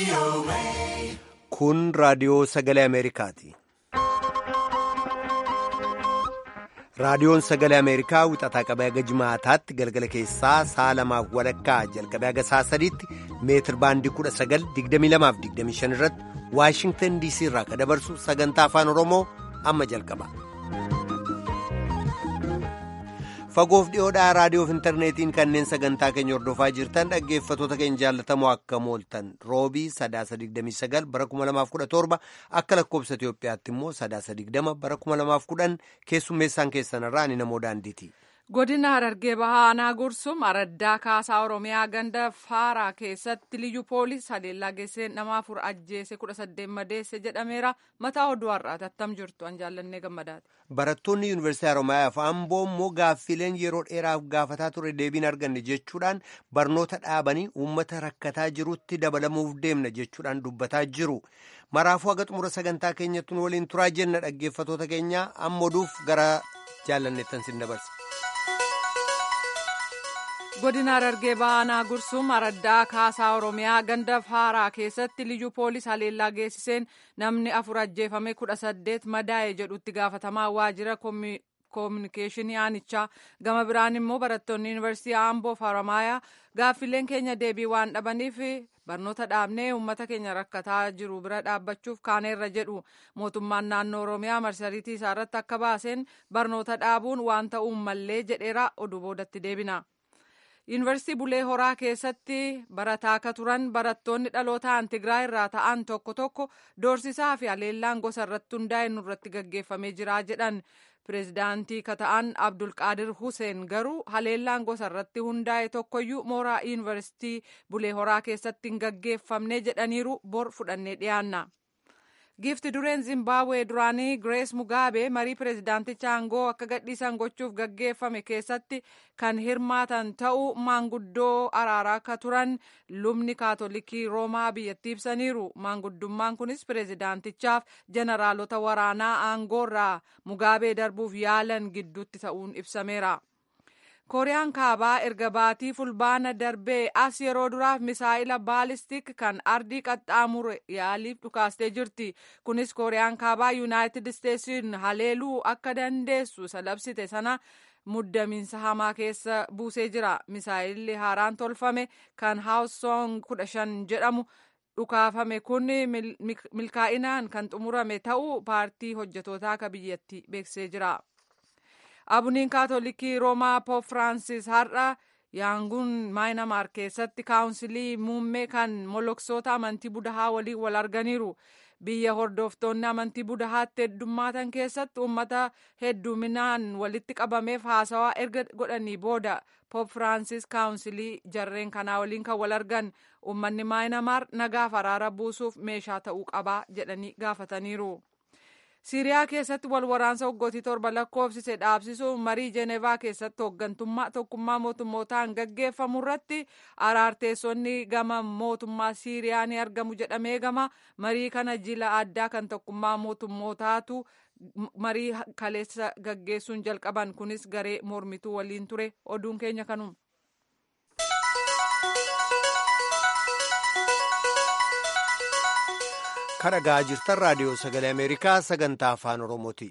Kun raadiyoo sagalee Ameerikaati. Raadiyoon sagalee Ameerikaa wixataa qabee haga jimaataatti galgala keessaa sa'a 2:00 jalqabee haga sa'a 3tti meetir baandii 19:22-25 irratti Waashingtan DC irraa kan dabarsu sagantaa afaan Oromoo amma jalqaba. Fagoof dhiyoodhaa raadiyoof intarneetiin kanneen sagantaa keenya hordofaa jirtan dhaggeeffatoota keenya jaallatamoo akka mooltan roobii 9 bara 2017 akka lakkoobsa Itoophiyaatti immoo 9 bara 2010 keessummeessaan keessanirraa ani namoo daandiiti. Godina Harargee Bahaa Aanaa Gursum Araddaa Kaasaa Oromiyaa ganda Faaraa keessatti liyyuu poolis haleellaa geessee nama 4 ajjeese 18 madeesse jedhameera. Mataa oduu har'aati attam jirtu an jaallannee gammadaati. Barattoonni Yuunivarsiitii Haromaayaa fi Amboo immoo gaaffileen yeroo dheeraaf gaafataa ture deebiin arganne jechuudhaan barnoota dhaabanii uummata rakkataa jirutti dabalamuuf deemna jechuudhaan dubbataa jiru. Maraafuu haga xumura sagantaa keenyatti nu waliin turaa jenna dhaggeeffatoota keenya amma oduuf gara jaallanneettan sin dabarsa. Godina Harargee Bahaa Aanaa Gursum Araddaa Kaasaa Oromiyaa ganda Faaraa keessatti liyyuu poolis haleellaa geessiseen namni 4 ajjeefame 18 madaa'e jedhutti gaafatamaa waajjira koominikeeshinii aanichaa gama biraan immoo barattoonni yuunivarsiitii Amboo fi Haromaayaa gaaffileen keenya deebii waan dhabaniif barnoota dhaabnee uummata keenya rakkataa jiru bira dhaabbachuuf kaaneerra jedhu. Mootummaan naannoo Oromiyaa marsariitii isaarratti akka baaseen barnoota dhaabuun waan ta'uun mallee jedheera. Oduu boodatti deebina. Yuunivarsiitii Bulee Horaa keessatti barataa akka turan barattoonni dhalootaan Tigraay irraa ta'an tokko tokko doorsisaa fi haleellaan gosa irratti hundaa'e nurratti gaggeeffamee jira jedhan. Pireezidaantii kata'an Abdulqaadir Huseen garuu haleellaan gosa irratti hundaa'e tokkoyyuu mooraa Yuunivarsiitii Bulee Horaa keessatti hin gaggeeffamne jedhaniiru. Bor fudhannee dhiyaanna. Giifti dureen Zimbabwee duraanii Grace Mugabe marii pireezidaanticha aangoo akka gadhiisan gochuuf gaggeeffame keessatti kan hirmaatan ta'uu maanguddoo araaraa akka turan lubni kaatolikii Roomaa biyyattii ibsaniiru. Maanguddummaan kunis pireezidaantichaaf jeneraalota waraanaa aangoorraa Mugabe darbuuf yaalan gidduutti ta'uun ibsameera. Kooriyaan kaabaa erga baatii fulbaana darbee as yeroo duraaf misaa'ila baalistik kan ardii qaxxaamure yaaliif dhukaastee jirti. Kunis Kooriyaan kaabaa Yuunaayitid Isteetsiin haleeluu akka dandeessu labsite sana muddamiinsa hamaa keessa buusee jira. Misaa'illi haaraan tolfame kan Haawusoong 15 jedhamu dhukaafame kun milkaa'inaan kan xumurame ta'uu paartii hojjetootaa akka biyyattii beeksisee jira. Abuniin kaatolikii Roomaa Poop Firaansis har'a Yaanguun Maayinamaar keessatti kaawunsilii muummee kan moloksoota amantii Budahaa waliin wal arganiiru. Biyya hordoftoonni amantii Budahaatti heddummaatan keessatti uummata hedduminaan walitti qabameef haasawaa erga godhanii booda Poop Firaansis kaawunsilii jarreen kanaa waliin kan wal argan. Uummanni Maayinamaar nagaaf araara buusuuf meeshaa ta'uu qabaa jedhanii gaafataniiru. Siiriyaa keessatti wal waraansa waggootii 7 lakkoofsise dhaabsisuun marii Jeenevaa keessatti hooggantummaa tokkummaa mootummootaan gaggeeffamu irratti araarteessonni gama mootummaa Siiriyaa ni argamu jedhamee gama marii kana jila addaa kan tokkummaa mootummootaatu marii kaleessa gaggeessuun jalqaban. Kunis garee mormituu waliin ture. Oduun keenya kanuma. Kan dhagaa jirtan raadiyoo sagalee Ameerikaa sagantaa afaan Oromooti.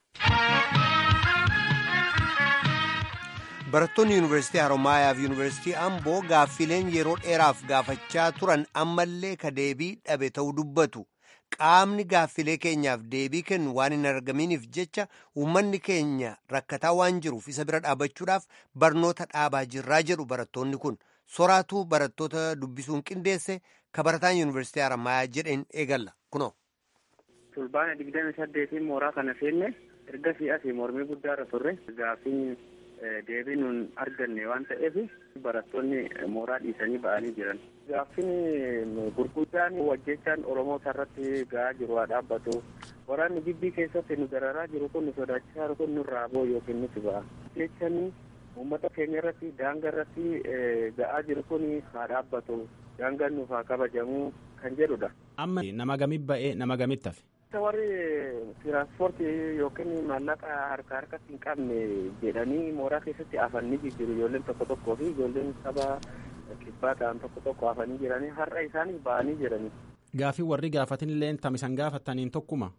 Barattoonni Yuunivarsiitii Haromaayaa fi Yuunivarsiitii Amboo gaaffileen yeroo dheeraaf gaafachaa turan ammallee ka deebii dhabe ta'uu dubbatu. Qaamni gaaffilee keenyaaf deebii kennu waan hin argaminiif jecha uummanni keenya rakkataa waan jiruuf isa bira dhaabachuudhaaf barnoota dhaabaa jirraa jedhu barattoonni kun. Soraatuu barattoota dubbisuun qindeesse ka barataan Yuunivarsiitii Haromaayaa jedheen eegalla kunoo. Fulbaana 28 mooraa kana seenne erga si'asii mormii guddaa irra turre gaaffiin deebii nuun arganne waan ta'eef barattoonni mooraa dhiisanii ba'anii jiran. Gaaffiin gurguddaan wajjechaan Oromoota irratti ga'aa jiru haa dhaabbatu. Waraanni gibbii keessatti nu dararaa jiru kun nu sodaachisaa kun nurraa boo yookiin nuti ba'a. Jechaan uummata keenya irratti daangaa irratti ga'aa jiru kun haa dhaabbatu. Daangaan nuuf haa kabajamu kan jedhudha. Amma nama gamii ba'ee nama gamitti hafe? Warri tiraanspoortii yookiin maallaqa harkatti hin qabne jedhanii mooraa keessatti afanii jiru ijoolleen tokko tokkoo fi ijoolleen saba kibbaa ta'an tokko hafanii jiranii har'a isaanii ba'anii jiranii. Gaafii warri gaafatin illee tamisan gaafataniin tokkuma.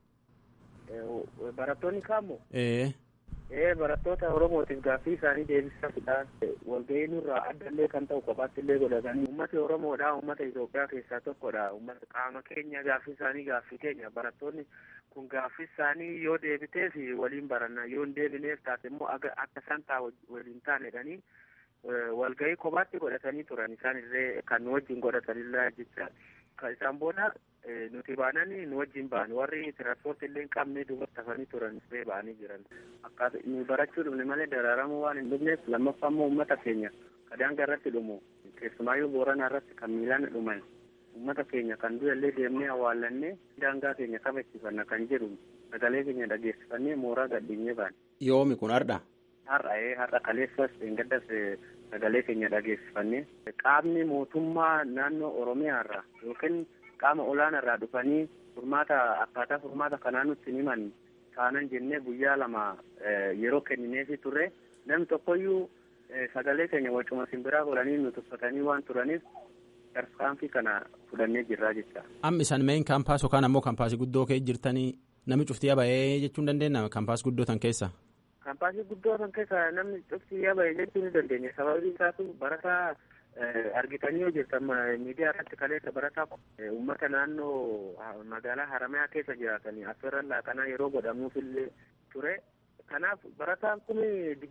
Barattoonni kaammoo. Barattoota Oromootiif gaaffii isaanii deebisuudhaan walgahii nurraa addallee kan ta'u kophaatti illee godhatanii uummata Oromoodhaa uummata Itoophiyaa keessaa tokkodha. Uummata qaama keenya gaaffii isaanii gaaffii keenya barattoonni kun gaaffii isaanii yoo deebiteef waliin baranna yoo hin deebineef taate immoo akka isaan waliin taanedhanii walgahii kophaatti godhatanii turan isaan illee kan wajjin godhatanillee jecha isaan booda nuti baananii nu wajjin ba'an warri tiraanspoortii illee hin qabne duubatti hafanii turan illee ba'anii jiran akkaataa nu barachuu dhufne malee daraaramuu waan hin dhufneef lammaffaa immoo uummata keenya daangaa irratti dhumu keessumaayyuu Booranaa irratti kan miilaan dhuman uummata keenya kan du'ellee deemnee awwaallannee daangaa keenya kabachiifanna kan jedhu sagalee keenya dhageessifannee mooraa gadhiinyee ba'an. Yoomi kun har'a? Har'a kaleessas gaddas sagalee keenya dhageessifannee qaamni mootummaa naannoo Oromiyaarraa yookiin qaama olaanaarraa dhufanii akkaataa furmaata kanaa nutti himan taanan jennee guyyaa 2 yeroo kennineefi turre namni tokkoyyuu sagalee keenya wacuma simbiraa godhanii nu tuffatanii waan turaniif tarkaanfii kana fudhannee jirraa jecha. Amma isaan main kaampaas yookaan ammoo kaampaasii guddoo keessa jirtanii namni cuftii ba'ee jechuun dandeenya kaampaas guddoo tan keessa? Kaampaasii guddoo tan keessa namni cuftii ba'ee jechuu ni dandeenya sababiin isaatu barataa argitanii yoo jirtan miidiyaa irratti kaleessa barataa uummata naannoo magaalaa Haramayaa keessa jiraatanii affeerran laaqanaa yeroo godhamuufillee ture. Kanaaf barataan kun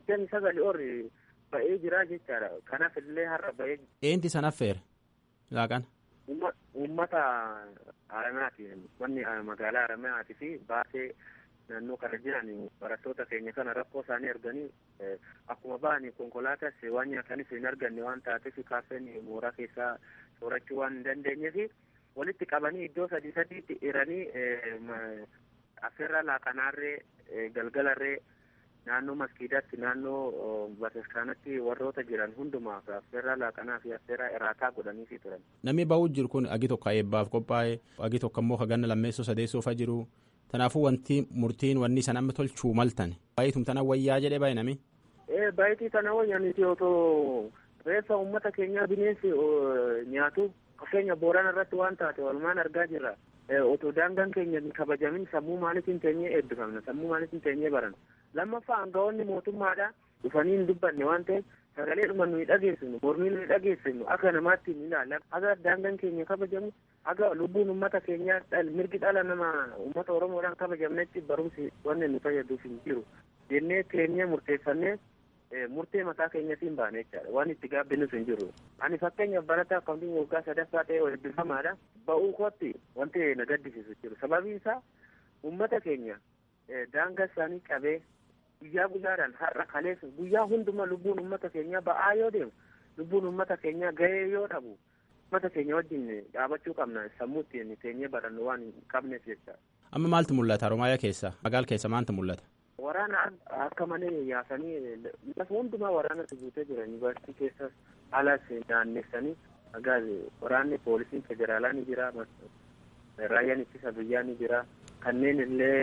29 ba'ee jira jechaadha. Kanaaf illee har'a ba'ee. Eenti san affeere laaqana? Uummata Haramayaati. Wanni magaalaa Haramayaati fi baasee naannoo kana jiran barattoota keenya kana rakkoo isaanii arganii akkuma ba'anii konkolaataas waan nyaatanis hin arganne waan taateef kaaffeen mooraa keessaa soorachuu waan hin dandeenyeef walitti qabanii iddoo sadiitti hiranii affeerraa laaqanaarree galgalarree naannoo maskiidaatti naannoo bataskaanatti warroota jiran hundumaaf affeerraa laaqanaa fi affeerraa iraataa godhaniifi turan. Namni ba'uu jiru kun agi tokko eebbaaf qophaa'e agi tokko immoo haganna lammeessoo sadeessoofa jiru. Kanaafuu wanti murtiin wanni san amma tolchuu maltan baay'itum tana wayyaa jedhee baay'ee nami? Baay'itii tana wayyaaniti otoo reeffa uummata keenyaa bineensi nyaatu fakkeenya Boorana irratti waan taate walumaan argaa jirra. Otoo daangaan keenya kabajamin sammuu maaliitiin teenyee eebbifamna sammuu maaliitiin teenyee baranna. Lammaffaa aangawoonni mootummaadhaa dhufanii hin dubbanne waan ta'eef sagalee dhuma nuyi dhageessinu mormii nuyi dhageessinu akka namaatti hin ilaalan akka daangaan keenya kabajamu akka lubbuun uummata keenyaa mirgi dhala nama uummata Oromoodhaan kabajamnetti barumsi wanni nu fayyaduuf hin jiru jennee teenyee murteeffannee murtee mataa keenyatiin baane jechaadha waan itti gaabbinus hin jiru. Ani fakkeenyaaf barataa akkaawuntii waggaa 3ffaa ta'e eebbifamaadha ba'uu kootti wanti na gaddisiisu jiru sababiin isaa uummata keenya daangaa isaanii qabee guyyaa guyyaadhaan har'a kaleessa guyyaa hundumaa lubbuun uummata keenyaa ba'aa yoo deemu lubbuun uummata keenyaa gahee yoo dhabu uummata keenya wajjin dhaabachuu qabna sammuu ittiin teenyee barannu waan hin qabneef jecha. Amma maaltu mul'ata Oromiyaa keessa magaala keessa maaltu mul'ata? Waraana akka malee yaasanii lafa hundumaa waraanatu guutee jira yuunivarsiitii keessas alas naannessanii waraanni poolisiin federaalaa ni jira raayyaan ittisa biyyaa ni jira. Kanneen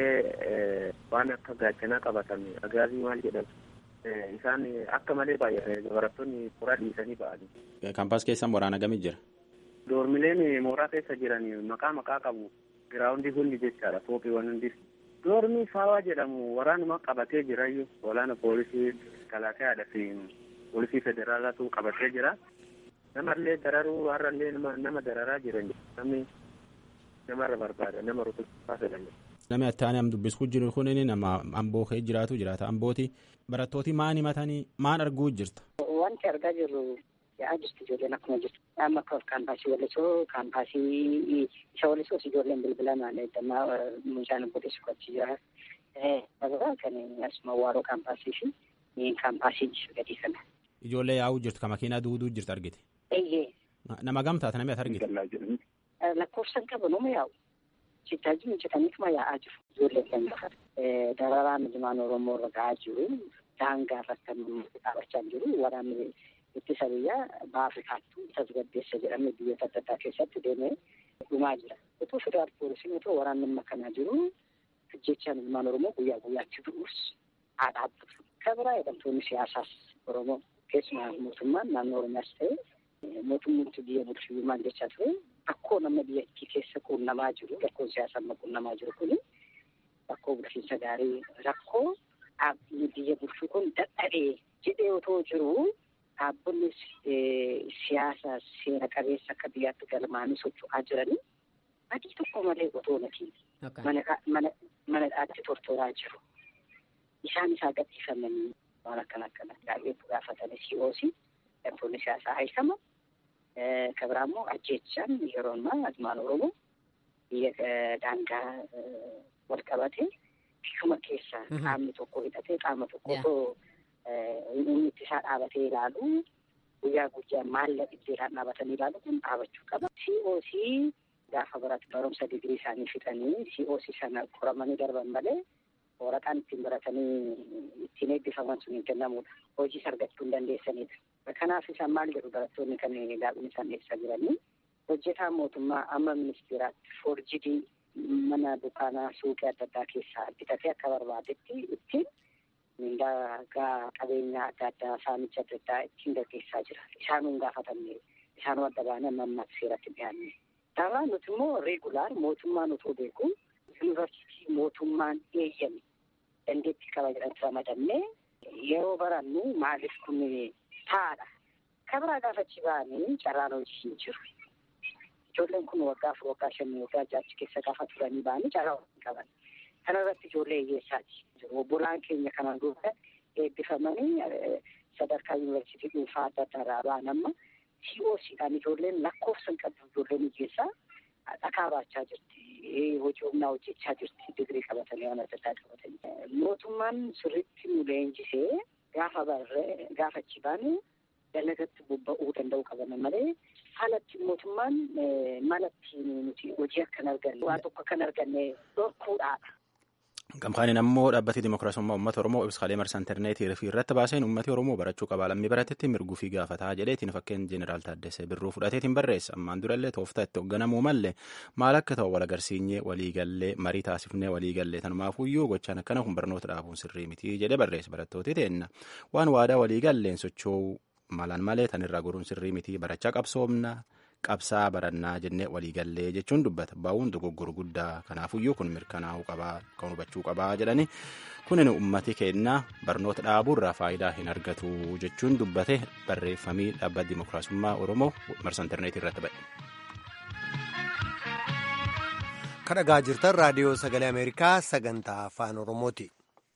illee waan akka gaachanaa qabatan agaazii maal jedhamu isaan akka malee baay'ee barattoonni mooraa dhiisanii ba'anii. Kaampaas keessan waraana gamii jira? Doormileen mooraa keessa jiran maqaa qabu giraawundi hundi jechaadha fooqiiwwan hundi. Doormii Faawaa jedhamu waraanuma qabatee jirayyuu waraana poolisii kalaasaadha fi poolisii federaalaatu qabatee jira. Namallee dararuu har'allee nama dararaa jiran namni. Namarra barbaada nama rukutaa fedhan. Namni attaanii am dubbisuu jiru kun nama amboo kee jiraata ambooti barattooti maan himatanii maan arguu jirta. Wanti argaa jirru yaa'aa jirtu ijoolleen akkuma jirtu amma kaampaasii wallisoo kaampaasii isa wallisoos ijoolleen bilbilaan eegannaa mucaan godheessu achi jira. Dabala kan asuma waaroo kaampaasii fi kaampaasii gadi kana. Ijoollee yaa'uu jirtu kan makiinaa duuduu jirtu argite. Nama gamtaata namni ati argite. Lakkoofsan qabu nama yaa'u sittaaji hojjetaniituma yaa'aa jiru ijoolleen kan lafa dararaan ilmaan Oromoo irra ga'aa jiru daangaa irratti kan dhaabachaa jiru waraanni ittisa biyyaa Afrikaatti tasgabbeessa jedhamee biyyoota adda addaa keessatti deemee dhumaa jira. Otoo federaal poolisiin otoo waraanni makkanaa jiru jechaan ilmaan Oromoo guyyaa guyyaatti du'us haa dhaabbatu. Kan biraa jedhamtoonni siyaasaas Oromoo keessumaa mootummaan naannoo Oromiyaas ta'e mootummaan biyya bulchuu maal jechaa ture akkoo nama biyya keessa quunnamaa jiru rakkoo siyaasaa quunnamaa jiru kun rakkoo bulchiinsa gaarii rakkoo dhaabbiin biyya bulchuu kun dadhabee jedhee otoo jiru dhaabbileen siyaasa seera qabeessa akka biyyaatti galmaanii socho'aa jiranii adii tokko malee otoo natiin mana dhaatti tortoraa jiru. Isaan isaa gadhiifamanii waan akkana baay'ee gaafatanii COC dhabdoonni siyaasaa haysama. Kabira immoo ajjeechaan yeroo ammaa Ilmaan Oromoo biyya daangaa wal qabatee biyya keessa qaamni tokko hidhatee qaama tokko otoo inni ittisaa dhaabatee ilaalu guyyaa guyyaan maalla dhibbeedhaan dhaabatanii ilaalu kun dhaabachuu qaba. COC gaafa barumsa digirii isaanii fixanii COC sana qoramanii darban malee waraqaan ittiin baratanii ittiin eebbifaman sun hin kennamudha. Hojii argachuu hin dandeessanidha. Kanaaf isaan maal jedhu barattoonni kan gaafni isaan ibsaa jiranii hojjetaa mootummaa amma ministeeraatti forjidii mana dukaanaa suuqii adda addaa keessaa bitatee akka barbaadetti ittiin mindaa qabeenya adda addaa saamicha adda addaa ittiin gaggeessaa jira. Isaanuun gaafatamne isaanuu adda baanee amma seeratti dhiyaanne. Daraa nuti immoo reegulaar mootummaan otoo beeku yuunivarsiitii mootummaan eeyyame dandeettii qaba jedhamee ramadamne yeroo barannu maaliif kun taadha. Kabira gaafachi ba'anii carraan hojii hin jiru. Ijoolleen kun waggaa 5 waggaa 6 keessa gaafa turanii ba'anii carraa hin qaban. Kana irratti ijoollee hiyyeessaati jiru. Obbolaan keenya kanaan dura eebbifamanii sadarkaa yuunivarsiitii dhuunfaa adda addaa irraa ba'an amma COCdhaan ijoolleen lakkoofsa hin qabdu ijoolleen hiyyeessaa dhakaa baachaa jirti. Hojii humnaa hojjechaa jirti. Digirii qabatanii waan adda addaa qabatanii. Mootummaan sirriitti nu leenjisee gaafa achi baane dalagatti bobba'uu danda'u qaban malee haalatti mootummaan malatti nuti hojii akkan arganne waan tokko akkan arganne dhorkuudhaadha. Gamkaaniin ammoo dhaabbatni Dimookiraasummaa Uummata Oromoo ibsaalee marsaa intarneetii irratti baaseen uummatni Oromoo barachuu qaba lammii baratetti mirguu fi gaafataa jedheetiin fakkeen Jeneraal Taaddasee Birruu fudhateetiin barreessa. Ammaan durallee tooftaa itti hoogganamuu mallee maal akka ta'u wal agarsiinyee waliigallee marii taasifnee waliigallee tanumaafuyyuu gochaan akkana kun barnoota dhaabuun sirrii miti jedhee barreessa barattooti teenna. Waan waadaa waliigalleen socho'uu malan malee tanirraa goruun sirrii miti barachaa qabsoomna. Qabsaa barannaa jennee waliigallee jechuun dubbata baa'uun dogoggora guddaa kanaafuyyuu kun mirkanaa'uu qabaa kan hubachuu qabaa jedhani kunin ummati keenya barnoota dhaabuurraa faayidaa hin argatu jechuun dubbate barreeffamii dhaabbata Dimookiraasummaa Oromoo marsaa intarneetii irratti ba'e. Kan dhagaa jirtan raadiyoo sagalee Ameerikaa sagantaa afaan Oromooti.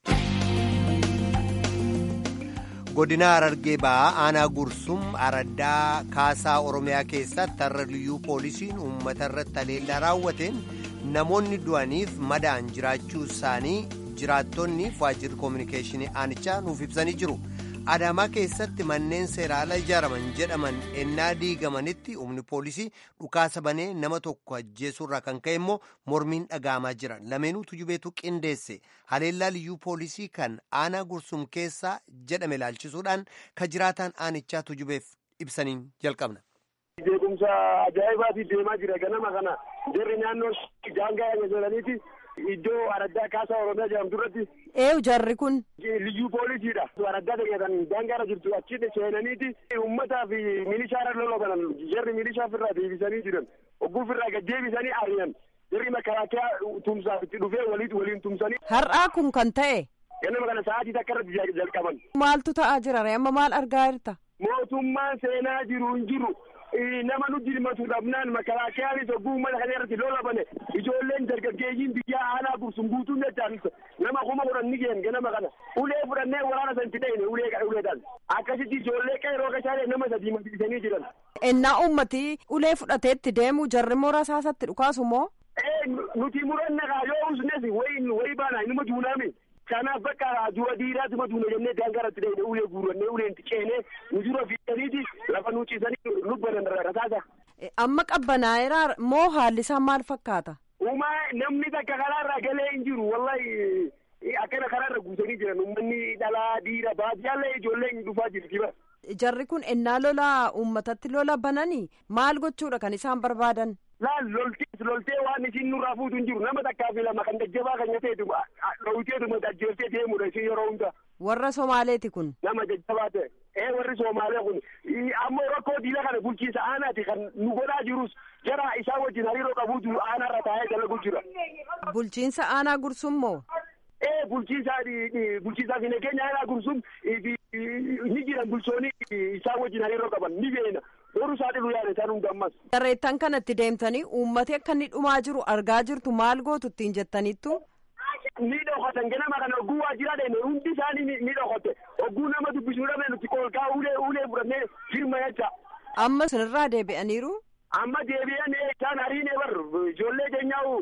Godina Harargee ba'aa aanaa Gursum Araddaa Kaasaa Oromiyaa keessatti har'a liyyuu poolisiin uummata irratti haleellaa raawwateen namoonni du'aniif madaan jiraachuu isaanii jiraattonni waajjirri koominikeeshinii aanichaa nuuf ibsanii jiru. Adaamaa keessatti manneen seeraan ijaaraman jedhaman ennaa diigamanitti humni poolisii dhukaasa banee nama tokko ajjeesuurraa kan ka'e immoo mormiin dhaga'amaa jira. Lameenuu tujubeetu qindeesse haleellaa liyyuu poolisii kan aanaa Gursum keessaa jedhame ilaalchisuudhaan kan jiraataan aanichaa tujubeef ibsaniin jalqabna. Beekumsa ajaa'ibaatiif deemaa jira ganama kana jarri naannoo daangaa jedhaniiti. Iddoo Araddaa Kaasaa Oromiyaa jedhamtu irratti. Jarri kun. Liyyuu poolisiidha. Araddaa ta'eetan daangaarra jirtu achitti seenaniiti. Uummataa fi milishaarra loloobanan jarri milishaa ofirraa deebisanii jiran. Ogguu ofirraa gad deebisanii ari'an. Jarri makaraakiyaa tumsaaf itti dhufee waliin tumsanii. Har'aa kun kan ta'e. Ganama kana sa'aatii takka irratti jalqaban. Maaltu ta'aa jira? Amma maal argaa jirta? Mootummaan seenaa jiru hin jiru. Nama nuti dhimatu dhabnaan makaraakiyaanis ogguu uummata kana irratti lolabane ijoolleen dargaggeeyyiin biyyaa aanaa Gursum guutuun jechaan nama 10,000 ni geenye ganama kana ulee fudhannee waraana san itti dhayne uleedhaan akkasitti ijoollee qeeroo qashaalee nama 3 masiisanii jiran. Ennaa uummati ulee fudhateetti deemu jarri mooraa saasatti dhukaasu moo? Nuti muranna yoo usnes wayi baana inuma duunaami. Kanaaf bakka dura diiraatuma duuna jennee daangaarratti dhayne ulee guurannee uleen ceenee nu dura fiidaniiti lafa nu ciisanii lubbanan rasaasa. Amma qabbanaa'eera moo haalli isaa maal fakkaata? Uumaa namni takka karaarraa galee hin jiru wallahi akkana karaarra guutanii jiran uummanni dhalaa dhiira baadiyaallee ijoolleen dhufaa jirti bara. Jarri kun ennaa lola uummatatti lola bananii maal gochuudha kan isaan barbaadan? Laal loltee waan isin nurraa fuutu hin jiru nama takkaa fi lama kan jajjabaa kan nyateetu dhawwiteetuma ajjeeftee deemudha isin yeroo hunda Warra Somaaleeti kun. Nama jajjabaa ta'e. Warri Somaalee kun ammoo rakkoo diina kana bulchiinsa aanaati kan nu godhaa jirus jara isaa wajjin hariiroo qabuutu aanaarra taa'ee dalagu jira. Bulchiinsa aanaa Gursum moo? Bulchiinsaa fi nageenya aanaa Gursum ni jiran bulchoonni isaa wajjin hariiroo qaban ni beena. Warri saaxilu yaada isaan hunda ammas. Darreettan kanatti deemtanii uummati akka inni dhumaa jiru argaa jirtu maal gootu ittiin jettaniittu? Ni dhokotan ganama kana ogguu waajjira deeme hundi isaanii ni dhokote ogguu nama dubbisuu dhabee nuti kolkaa ulee fudhannee firma jecha. Amma sinirraa deebi'aniiru? Amma deebi'anii isaan hariinee bar ijoollee keenyaa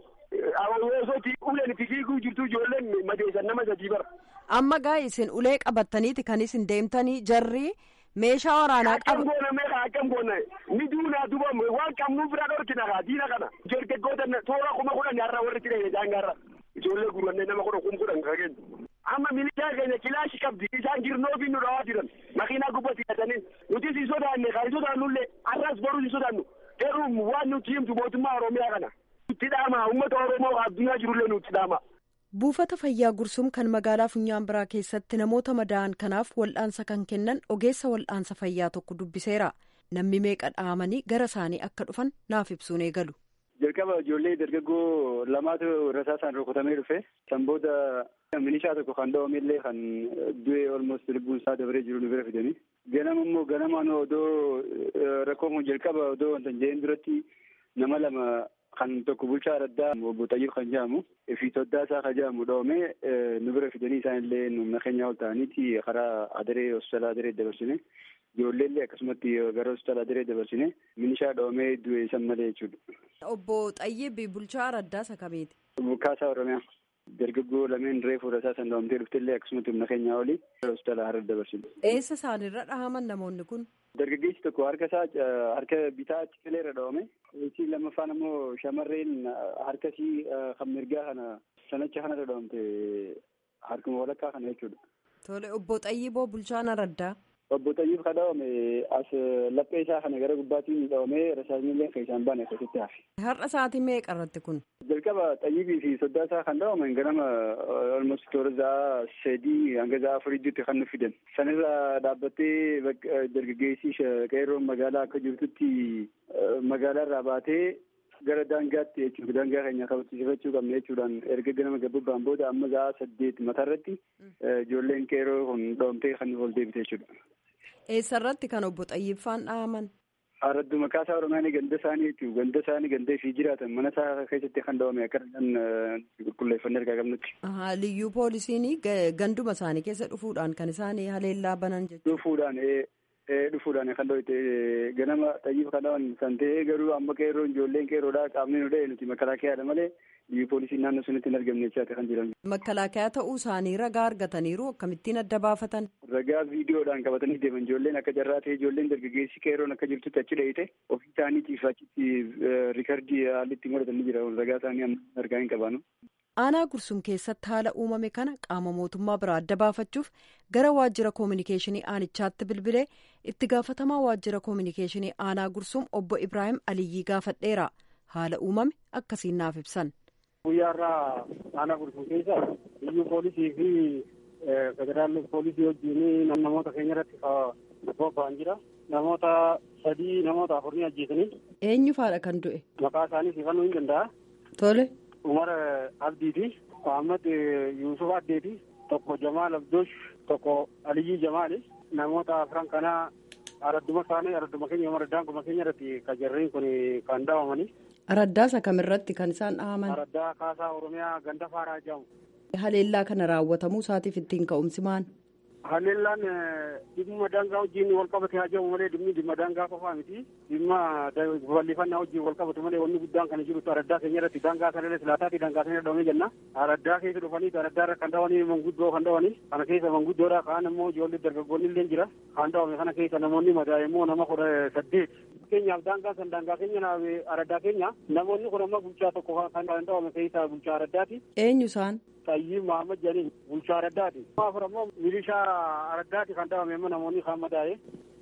osoo uleen itti fiiguu jirtu ijoolleen madeessan nama sadii bar. Amma gaa isin ulee qabattaniiti kan isin deemtanii jarri meeshaa waraanaa qabu. Akkam goona ni duunaa duuba waan qabnuuf bira dhorkina kaa diina kana jorgaggoota toora 10,000 har'a warri cidhe daangaarra. Ijoollee gurrannee nama 10,000 kageenya. Amma milishaa keenya kilaashii qabdi isaan girnoo fi nu dhawaa jiran makiinaa gubbatti hidhatanii nuti si sodaanne kan sodaannullee arras boruu si sodaannu garuu waan nuti himtu mootummaa Oromiyaa kana nutti dhaama uummata Oromoo addunyaa jirullee nutti dhaama. Buufata fayyaa Gursum kan magaalaa Funyaan Biraa keessatti namoota madaa'an kanaaf wal'aansa kan kennan ogeessa wal'aansa fayyaa tokko dubbiseera. Namni meeqa dhahamanii gara isaanii akka dhufan naaf ibsuun eegalu. Jalqaba ijoollee dargaggoo lamaatu rasaasaan rukutamee dhufe. San booda milishaa tokko kan dhawamillee kan du'e almost lubbuun isaa dabaree jiru nu bira fidanii. Ganamaan odoo rakkoo kun jalqaba odoo wanta hin jedhin duratti nama lama kan tokko bulchaa Araddaa obbo Xayyib kan jedhamu fi Soddaasaa kan jedhamu dhawamee nu bira fidanii isaanillee humna keenyaa ol ta'aniiti karaa Adaree hospitaala Adaree dabarsine. Ijoolleellee akkasumatti gara hospitaala Adaree dabarsine milishaa dhawamee du'e san malee jechuudha. Obbo Xayyib bulchaa Araddaa isa kamiiti? Kaasaa Oromiyaa. Dargaggoo lameen reefu rasaasan dhawamtee dhuftellee akkasumatti humna keenyaa olii hospitaala Harar dabarsine. Eessa isaanirra dhahaman namoonni kun? Dargaggeessi tokko harka bitaa cileerra dhawame. Isii lammaffaan ammoo shamarreen harkasii kan mirgaa kana sanacha kanarra dhawamte harkuma walakkaa kana jechuudha. Tole obbo Xayyiboo bulchaan Araddaa. Obbo Xayyib kan dhawame as laphee isaa kana gara gubbaatiin dhawamee rasaasnillee kan isaan baane akkasitti hafe. Har'a sa'aatii meeqa irratti kun? Jalqaba Xayyibii fi Soddaasaa kan dhawaman ganama almost toora za'a 3 hanga za'a 4 kan nu fidan. Sanirra dhaabbattee dargaggeessi qeerroon magaalaa akka jirtutti magaalaarraa baatee gara daangaatti jechuudha. Daangaa keenya kabachiifachuu qabna jechuudhaan erga ganama gabaabaan booda amma za'a 8 mataarratti ijoolleen qeerroo kun dhawamtee kan ol deebite jechuudha. Eessarratti kan obbo Xayyiffaan dhahaman? Aradduma Kaasaa Oromiyaa ganda isaanii jechuudha. Ganda isaanii ganda fi jiraatan mana isaa keessatti kan dhawame akka qulqulleeffannee argaa qabnutti. Liyyuu poolisiin ganduma isaanii keessa dhufuudhaan kan isaan haleellaa banan jechuudha. Dhufuudhaan kan dhawite ganama Xayyiif kan dhawan san ta'ee garuu amma qeerroon ijoolleen qeerroodhaa qaamni nu dha'e nuti makalaakiyaadha malee liyyuu poolisiin naannoo sunitti hin argamne jechaate kan jiran. Makalaakiyaa ta'uu isaanii ragaa argataniiru akkamittiin adda baafatan? Ragaa viidiyoodhaan qabatanii deeman ijoolleen akka jarraa ta'e ijoolleen dargaggeessi qeerroon akka jirtutti achi dha'ite ofii isaaniitiif achitti riikardii haalli ittiin godhatanii jira ragaa isaanii amma argaa hin qabaanu. Aanaa Gursum keessatti haala uumame kana qaama mootummaa biraa adda baafachuuf gara waajjira koominikeeshinii aanichaatti bilbilee itti gaafatamaa waajjira koominikeeshinii aanaa Gursum obbo Ibraahim Aliyyii gaafadheera. Haala uumame akkasiin naaf ibsan. Guyyaarraa aanaa Gursum keessa liyyuu poolisii fi federaal poolisii wajjin namoota keenya irratti bobba'an jira. Namoota 3 namoota 4 ajjeesanii. Eenyu faadha kan du'e? Maqaa isaanii siifannuu hin danda'a. Tole. Umar Abdiiti, Muhammad Yusuf Addeeti, tokko Jamaal Abdoosh, tokko Aliyyii Jamaali. Namoota afran kanaa aradduma isaanii aradduma keenya araddaan kuma keenya irratti kan jarreen kun kan dhahamanii. Araddaa isa kamirratti kan isaan dhahaman? Araddaa Kaasaa Oromiyaa ganda Faaraa jedhamu. Haleellaa kana raawwatamuu isaatiif ittiin ka'umsi maal? Haleellaan dhimma daangaa wajjin wal qabate haa jedhamu malee dhimma daangaa qofaa miti. Dhimma bal'ifannaa wajjin wal qabatu malee wanni guddaan kan jiru araddaa keenya irratti daangaa sanarra silaataati daangaa sana dhawamee jenna. Araddaa keessa dhufanii araddaa irra kan dhawanii manguddoo kan dhawanii kana keessa manguddoodha kaan immoo ijoollee dargaggoonni illee jira. Kan dhawame kana keessa namoonni madaa'e immoo nama 18. Keenyaaf daangaa san daangaa keenya araddaa keenya namoonni kun amma bulchaa tokko kan dhawame keessa bulchaa araddaati. Eenyu isaan? Tayyib Muhammad Jaliin bulchaa araddaati. Afur ammoo milishaa araddaati kan dhawame immoo namoonni kan madaa'e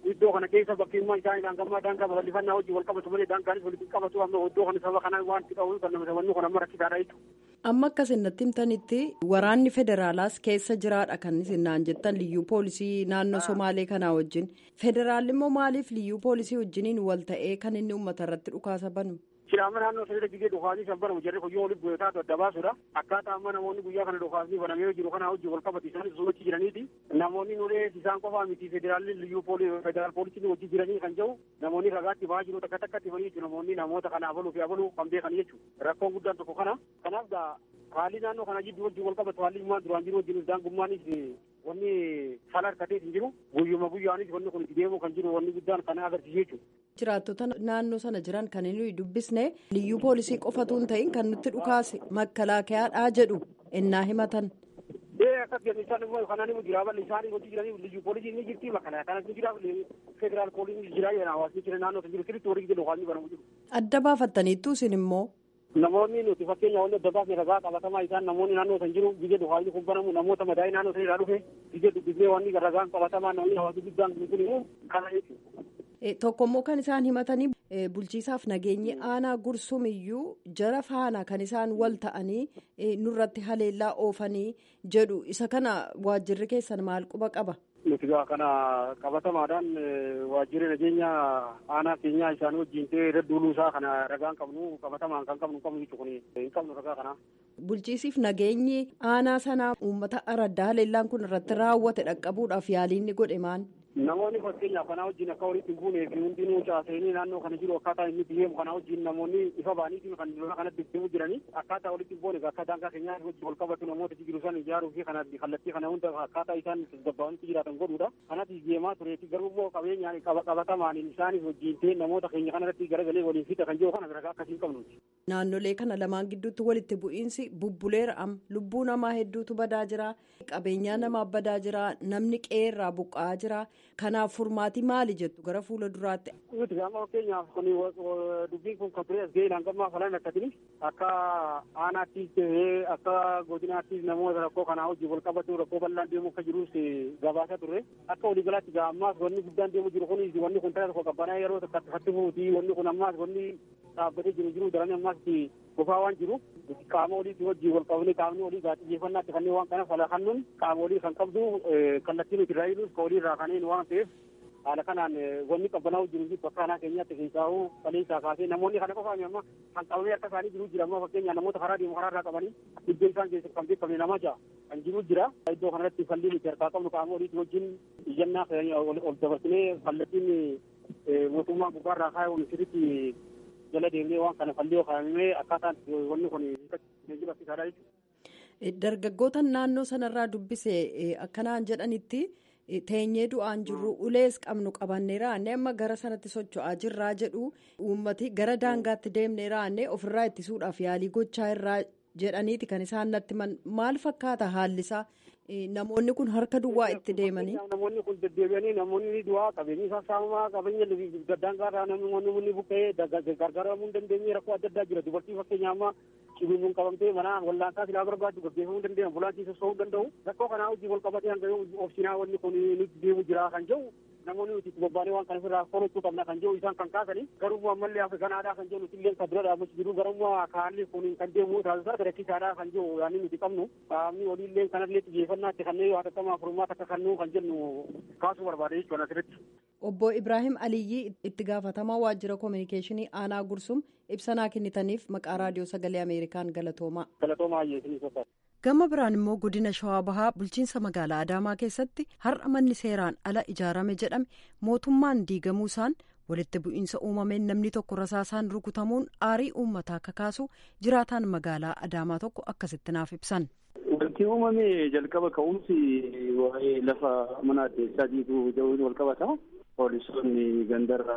iddoo kana keessa bakkeemmaa isaanii daangaa babal'ifannaa hojii wal qabatu malee daangaanis walitti qabatu amma iddoo kana saba kanaa waan itti qabu kan nama sabannu kun amma rakkisaadha jechuudha. Amma akka isin natti himtanitti waraanni federaalaas keessa jiraadha kan isin naan jettan liyyuu poolisii naannoo Somaalee kanaa wajjin. Federaalli immoo maaliif liyyuu poolisii wajjiniin wal ta'ee kan inni uummata irratti dhukaasa banu? Shiraama naannoo sadii gigee dhukaasii san banamu jarri hoyyoo walitti bu'ee taatu adda baasuudha. Akkaataa amma namoonni guyyaa kana dhukaasni banamee jiru kana hojii wal qabatu isaanis sochii jiraniiti. Namoonni nulee isaan qofaa miti federaalli liyyuu federaal poolisiin hojii jiranii kan jiru namoonni ragaatti ba'aa jiru takka takkatti ba'anii jiru namoonni namoota kana abaluu kan beekan jechuudha. Rakkoon guddaan tokko kana. Kanaaf haalli naannoo kana jidduu wajjin wal qabatu haalli immoo duraan jiru wajjin daangummaanis wanni fala harkatee hin jiru guyyuma guyyaanis wanni kun itti deemu kan jiru wanni guddaan kana agarsiisu jechuudha. Jiraattota naannoo sana jiran kan inni dubbisne liyyuu poolisii qofatu hin ta'in kan nutti dhukaase makkalaakayaadhaa jedhu innaa himatan. Akkas jedhu isaan immoo kanaan immoo jira balli isaanii hojii jiranii liyyuu poolisiin ni jirti makkalaakayaan ni jira federaal poolisiin ni jira jedha hawaasni jira naannoo sana jiru sirriitti horii jedhu hawaasni banamu jiru. Adda baafattaniittu isin immoo. Namoonni nuti fakkeenya wanti adda baafne ragaa qabatamaa isaan namoonni naannoo san jiru biyya dhufaanii kun banamu namoota madaa'ii naannoo san irraa dhufe biyya dubbisnee wanni ragaan qabatamaa namni hawaasni guddaan kun kana jechuudha. Tokkommoo kan isaan himatanii bulchiisaaf nageenyi aanaa gursumiyyuu jara faana kan isaan wal ta'anii nurratti haleellaa oofanii jedhu isa kana waajjirri keessan maal quba qaba? Nuti kana qabatamaadhaan waajjirri nageenya aanaa keenyaa isaan wajjin ta'ee dadduuluu isaa kana ragaan qabnu qabatamaan kan qabnu jechuun hin qabnu ragaa kana. Bulchiisiif nageenyi aanaa sanaa uummata araddaa haleellaan kun irratti raawwate dhaqqabuudhaaf yaaliin ni godhe maan? Namoonni fakkeenyaaf kanaa wajjin akka walitti hin buunee fi hundinuu caasanii naannoo kana jiru akkaataa inni deemu kanaa wajjin namoonni ifa ba'anii kan lola kanatti deemu jiranii akkaataa walitti hin buune akka daangaa keenyaa wajjin wal qabatu namoota jiru san ijaaruu fi kallattii kana hunda akkaataa isaan gabbaa'anitti jiraatan godhuudha. Kanatti deemaa tureeti garuu immoo qabeenyaan qabatamaan isaanis wajjin ta'e namoota keenya kanarratti garagalee waliin fixa kan jiru kana ragaa akkasii hin qabnuti. Naannolee kana lamaan gidduutti walitti bu'iinsi bubbuleera lubbuu namaa hedduutu badaa jira qabeenyaa namaa badaa jira namni qeerraa buqqa'aa jira. Kanaaf furmaati maali jettu gara fuula duraatti? Nuti amma fakkeenyaaf kun dubbiin kun kan ture as ga'ee hangammaa falan akkatini akka aanaattis ta'ee akka godinaattis namoota rakkoo kanaa hojii wal qabatu rakkoo bal'aan deemu akka jirus gabaasa turre akka waliigalaatti ammaas wanni guddaan deemu jiru kun wanni kun ta'a tokko qabbanaa yeroo tokkotti fuuti wanni kun ammaas wanni dhaabbatee jiru daranii ammaas gofaa waan jiru qaama olii wajjin wal qabne qaamni olii xiyyeeffannaatti kanneen waan kana fala kannuun qaama olii kan qabdu kallattii nuti irraa hiruus ka olii irraa kanneen waan ta'eef haala kanaan wanni qabbanaa'u jiru fi bakka aanaa keenyaatti keessaa'u qaleessaa kaasee namoonni kana qofaami amma kan qabamee akka isaanii jiru jira amma fakkeenyaa namoota karaa deemu karaa irraa qabanii iddoo isaan keessatti kan beekamne nama ja'a kan jiru jira iddoo kanarratti falli nuti harkaa qabnu qaama olii wajjin iyyannaa ol dabarsinee kallattiin mootummaa gubbaarraa kaa'ee sirriitti jala deemnee waan kana fallee kaa'amee akkaataan wanni kun geejjiba fisaadhaa jechuudha. Dargaggoota naannoo sanarraa dubbise akkanaan jedhanitti teenyee du'aan jirru ulees qabnu qabanneera amma gara sanatti socho'aa jirraa jedhu uummati gara daangaatti deemneera ofirraa ittisuudhaaf yaalii gochaa irraa jedhaniiti kan isaan natti maal fakkaata haallisaa namoonni kun harka duwwaa itti deemanii. Namoonni kun deddeebi'anii namoonni du'aa qabeenyi sassaabamaa qabeenya daangaarraa namoonni buqqee gargaaramuu hin dandeenye rakkoo adda addaa jira dubartii fakkeenyaaf amma cibiluun qabamtee mana wallaansaa silaa barbaaddu gaggeeffamuu dandeenye ambulaansii socho'uu danda'u rakkoo kanaa hojii wal qabatee hanga obsinaa wanni kun nuti deemu jira kan jedhu namoonni nuti bobbaanee waan kana ofirraa horachuu qabna kan jedhu isaan kan kaasanii garuu ammallee afrikanaadhaa kan jedhu nuti illee kan dura dhaabachuu jiru garuu haalli kun kan deemu taasisaa sadarkiisaadhaa kan jedhu yaani nuti qabnu qaamni oliillee kanallee xiyyeeffannaatti kanneen yoo hatattamaa furmaata akka kannuu kan jennu kaasuu barbaade jechuudha asirratti. Obbo Ibrahim Aliyyii itti gaafatamaa waajjira koominikeeshinii aanaa Gursum ibsanaa kennitaniif maqaa raadiyoo sagalee Ameerikaan galatoomaa. Galatoomaa ayyeesanii Gama biraan immoo godina Shawaa Bahaa bulchiinsa magaalaa Adaamaa keessatti har'a manni seeraan ala ijaarame jedhame mootummaan diigamuu isaan walitti bu'iinsa uumameen namni tokko rasaasaan rukutamuun aarii uummataa kakaasu jiraataan magaalaa Adaamaa tokko akkasitti naaf ibsan. Wanti uumame jalqaba ka'umsi waa'ee lafa mana addeessaa diiguu ta'uun wal qabata. Poolisoonni gandarra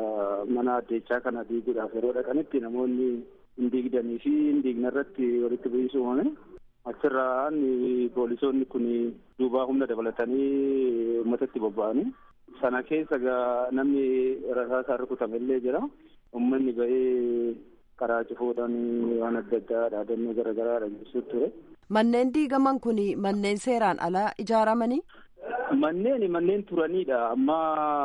mana addeessaa kana diiguudhaaf yeroo dhaqanitti namoonni hin diigdanii fi hin diignarratti walitti bu'iinsa uumame. Achirraan poolisoonni kun duubaa humna dabalatanii uummatatti bobba'anii sana keessa namni rasaasaan rukutame illee jira. Uummanni ba'ee karaa cufuudhaan waan adda addaa dhaadannoo garaagaraa dhageessuutti ture. Manneen diigaman kun manneen seeraan alaa ijaaramanii? Manneen turanidha. Amma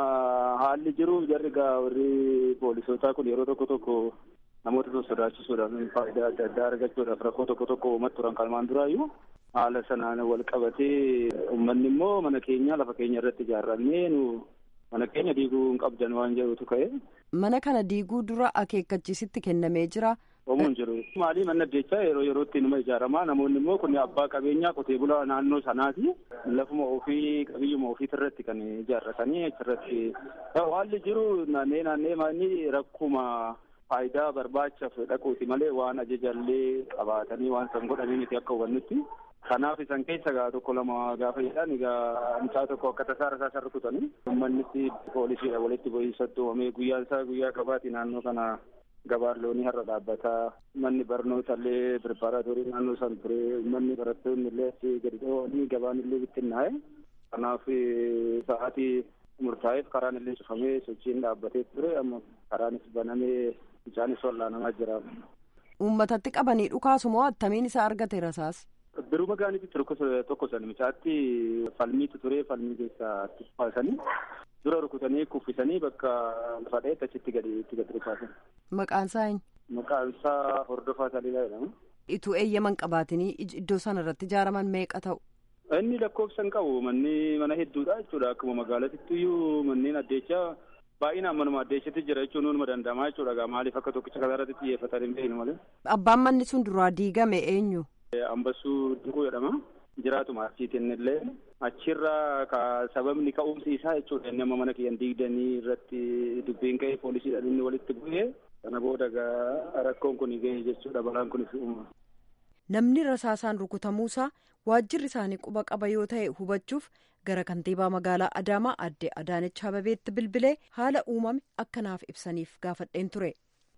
haalli jiru jarri warri poolisootaa kun yeroo tokko namoota sodaachisuudhaan faayidaa adda addaa argachuudhaaf rakkoo tokko uummata turan kalmaan duraayyuu haala sanaan wal qabatee uummanni immoo mana keenya lafa keenya irratti ijaarrannee nu mana keenya diiguu hin qabdan waan jedhutu ka'e. Mana kana diiguu dura akeekkachiisitti kennamee jira. Oomuun jiru. Maalii manni addechaa yerootti numa ijaaramaa namoonni immoo kun abbaa qabeenyaa qotee bulaa naannoo sanaati. Lafuma ofii qabiyyuma ofiit irratti kan ijaarratanii achirratti haalli jiru naannee manni rakkuma faayidaa barbaachaaf dhaquuti malee waan ajajallee qabaatanii waan san godhanii miti akka hubannutti. Kanaaf isan keessa tokko lama gaafa jedhan mucaa tokko akka tasaara rukutanii uummannitti poolisiidha walitti bu'iinsatti uumamee guyyaa qabaati naannoo kana. Gabaan loonii har'a dhaabbataa manni barnootaallee pireparaatoorii naannoo san ture manni barattoonni illee asii gadi dhoo'anii gabaan illee bittinnaa'e kanaaf sa'aatii murtaa'eef karaan illee cufamee sochiin dhaabbatee ture amma karaanis banamee bicaanis wallaanamaa jira. Uummatatti qabanii dhukaasu moo attamiin isaa argate rasaas? Biruma gaaniitti tokko san mucaatti falmiitu ture falmii keessaa baasanii. Dura rukutanii kuffisanii bakka fadheetti achitti gadi dhukaasan. Maqaan isaa eenyu? Maqaan isaa Hordofaa Taliilaa jedhama. Ituu eeyyaman qabaatanii iddoo sana irratti ijaaraman meeqa ta'u? Inni lakkoofsa hin qabu mana hedduudha jechuudha akkuma magaalattiyyuu manneen addechaa baay'inaan manuma addeessatti jira jechuun numa danda'amaa jechuudha maaliif akka tokkicha kasaa irratti xiyyeeffatan hin beeknu malee. Abbaan manni sun duraa diigame eenyu? Ambassuu Dinquu jedhama. Jiraatuma achiitiin illee achirra sababni ka'umsi isaa jechuudha inni amma mana kiyyan diigdanii irratti dubbiin ka'e poolisiidhaan inni walitti bu'ee kana booda rakkoon kun ga'e jechuudha balaan kunis uuma. Namni rasaasaan rukutamuusaa waajjirri isaanii quba qaba yoo ta'e hubachuuf gara kantiibaa magaalaa Adaamaa aadde Adaanech Abebeetti bilbilee haala uumame akkanaaf ibsaniif gaafadheen ture.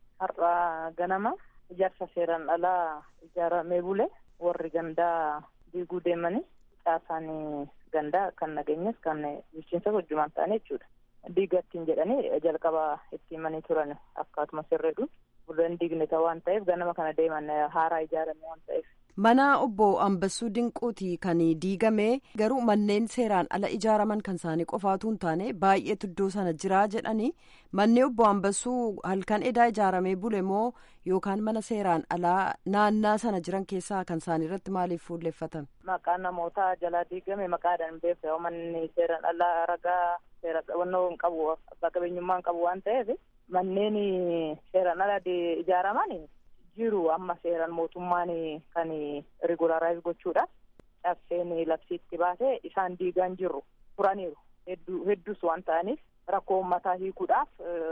Har'a ganama ijaarsa seeraan alaa ijaaramee bule warri gandaa diiguu deemanii caasaan gandaa kan nageenyas kan bulchiinsa hojjumaan ta'anii jechuudha. Diigattiin jedhanii jalqaba itti himanii turan akkaatuma sirreedhuun bulan diigne waan ta'eef ganama kana deeman haaraa ijaarame waan ta'eef. Mana obbo Ambassuu Dinquuti kan diigame garuu manneen seeraan ala ijaaraman kan isaanii qofaatu hin taane baay'eetu iddoo sana jira jedhanii manni obbo Ambassuu halkan edaa ijaaramee bule moo yookaan mana seeraan alaa naannaa sana jiran keessaa kan isaanii irratti maaliif fuulleeffatame? Maqaan namoota jalaa diigame maqaadhaan beeku manni seeraan alaa ragaa seeraan hin qabu abbaa qabeenyummaa hin qabu waan ta'eef manneen seeraan alaa ijaaraman. Jiru amma seeraan mootummaan kan rigularaayis gochuudhaaf cabseen labsiitti baasee isaan diigaan jirru turaniiru hedduus waan ta'aniif rakkoo uummataa hiikuudhaaf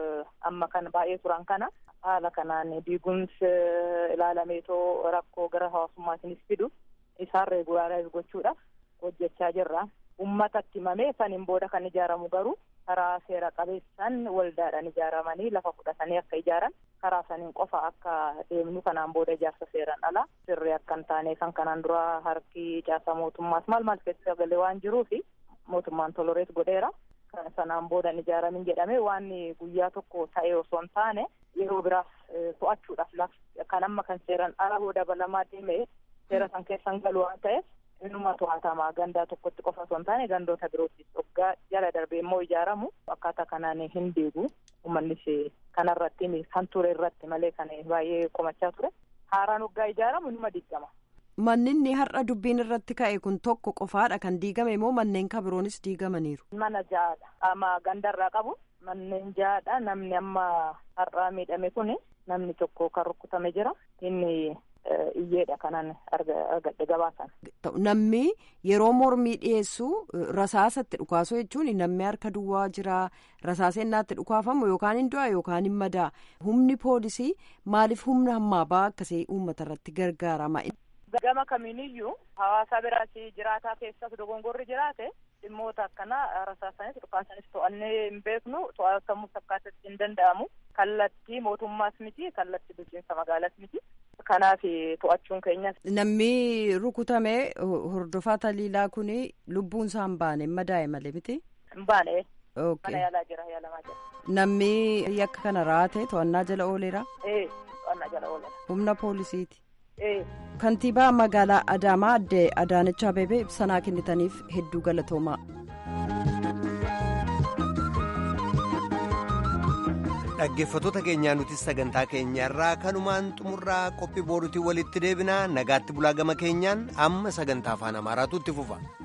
amma kan baay'ee turan kana haala kanaan diiguunsi ilaalameetoo rakkoo gara hawaasummaatiinis fidu isaan rigularaayis gochuudhaaf hojjechaa jirra. Uummatatti himamee saniin booda kan ijaaramu garuu karaa seera qabeessaan waldaadhaan ijaaramanii lafa fudhatanii akka ijaaran karaa saniin qofa akka deemnu kanaan booda ijaarsa seeraan alaa sirrii akka hin taane kan kanaan dura harki caasaa mootummaas maal keessa galee waan jiruufi mootummaan tolereet godheera. Kan sanaan booda hin ijaaramin jedhamee waan guyyaa tokko ta'ee osoo hin taane yeroo biraaf to'achuudhaaf kan amma kan seeraan alaa booda dabalamaa deemee seera san keessan galu waan ta'eef. Innuma to'atamaa gandaa tokkotti qofa osoo hin taane gandoota birootti waggaa jala darbee immoo ijaaramu akkaataa kanaan hin diigu uummannis kanarratti kan ture irratti malee kan baay'ee komachaa ture haaraan waggaa ijaaramu inuma diigama. Manni har'a dubbiin irratti ka'e kun tokko qofaadha kan diigame moo manneen kabiroonis diigamaniiru? Mana ja'aadha amma gandarraa qabu manneen ja'aadha namni amma har'aa miidhame kun namni tokko kan rukkutame jira inni. Iyyeedha kanaan argadhe gabaasan. Namni yeroo mormii dhiyeessu rasaasatti dhukaasu jechuun namni harka duwwaa jira rasaasa innaatti dhukaafamu yookaan hin du'a yookaan hin madaa. Humni poolisii maaliif humna hammaa ba'aa akkasii uummata irratti gargaarama? Gama kamiiniyyuu hawaasa biraas jiraataa keessas dogongorri jiraate dhimmoota akkanaa rasaasanis dhukaasanis to'annee hin beeknu to'atamuus akkaatatti hin danda'amu. Kallattii mootummaas miti kallattii bulchiinsa magaalaas miti. Kanaaf to'achuun keenyas. Namni rukutame Hordofaa Taliilaa kun lubbuun isaa hin baane madaa'e malee miti? Hin baane. Mana yaalamaa jira. Namni yakka kana raate to'annaa jala ooleera? To'annaa jala ooleera. Humna poolisiiti? Kantiibaa magaalaa Adaamaa aadde Adaanech Abeebee ibsa kennitaniif hedduu galatoomaa. dhaggeeffattoota keenyaa nuti sagantaa keenyarraa kanumaan xumurraa qophii booruutiin walitti deebinaa nagaatti bulaa gama keenyaan amma sagantaa afaan amaaraatu itti fufa.